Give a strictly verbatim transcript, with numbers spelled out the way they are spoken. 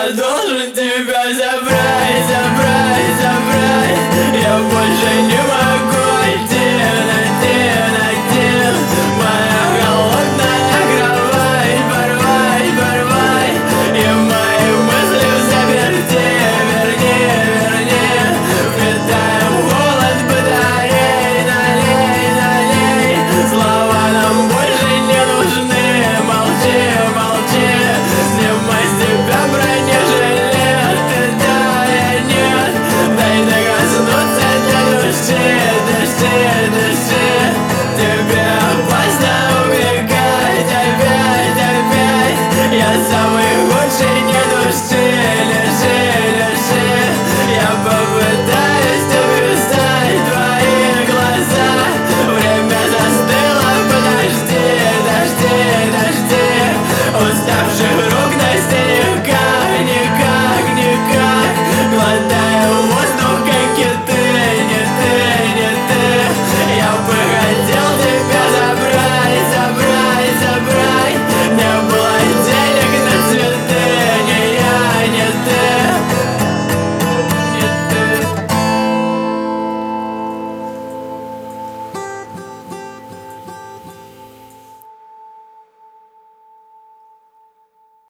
я должен тебя забрать, забрать, забрать. Я больше не могу один, один, один. Моя холодная кровать, порвай, порвай. И мои мысли в заперти, верни, верни. Впитаем холод батарей, налей, налей. Слова нам больше не нужны, молчи, молчи. Снимай с тебя бронежилет, ты да, я нет. Дай докоснуться до души, дыши, дыши. Тебе опасно убегать опять, опять. Я сам